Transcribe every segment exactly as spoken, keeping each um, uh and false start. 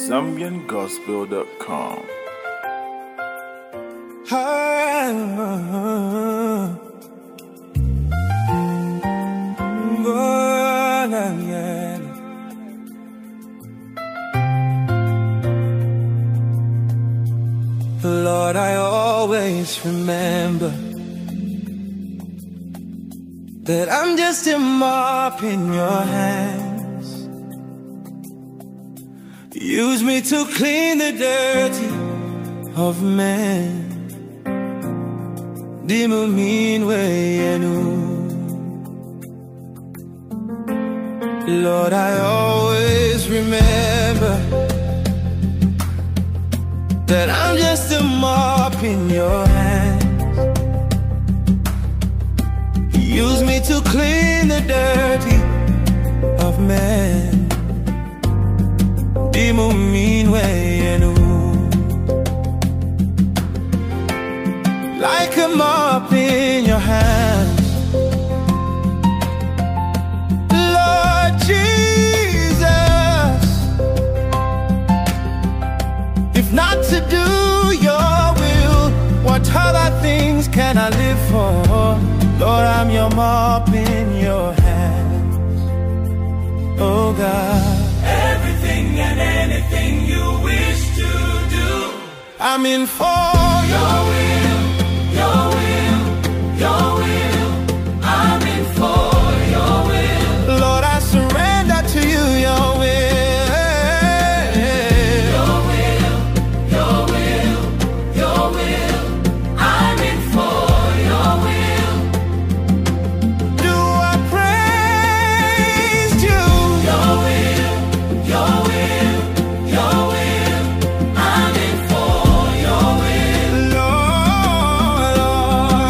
Zambian Gospel dot com. Lord, I always remember that I'm just a mop in your hands. Use me to clean the dirty of man. Dimu minwe yenu. Lord, I always remember that I'm just a mop in your hands. Use me to clean the dirty of man. Dimu minwe yenu. Like a mop in your hands, Lord Jesus. If not to do your will, what other things can I live for? Lord, I'm your mop in your hands. Oh God, everything and anything you wish to do, I'm in for your will, your will, your will. I'm in for your will. Lord, I surrender to you, your will. Your will, your will, your will. I'm in for your will. Do I praise you? Your will, your will, your will. I'm in for your will. Lord, Lord,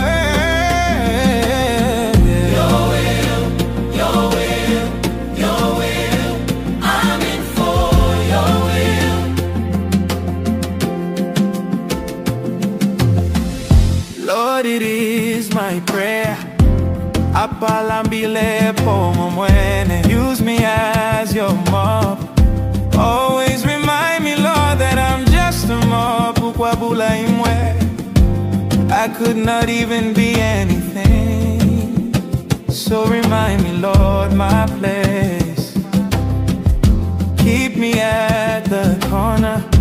Your will, your will, your will. I'm in for your will. Lord, it is my prayer. Apalambile pomo mwene. Use me as your mop. Always remind me, Lord, that I'm just a mop. Ukwabula imwe. I could not even be anything. So remind me, Lord, my place. Keep me at the corner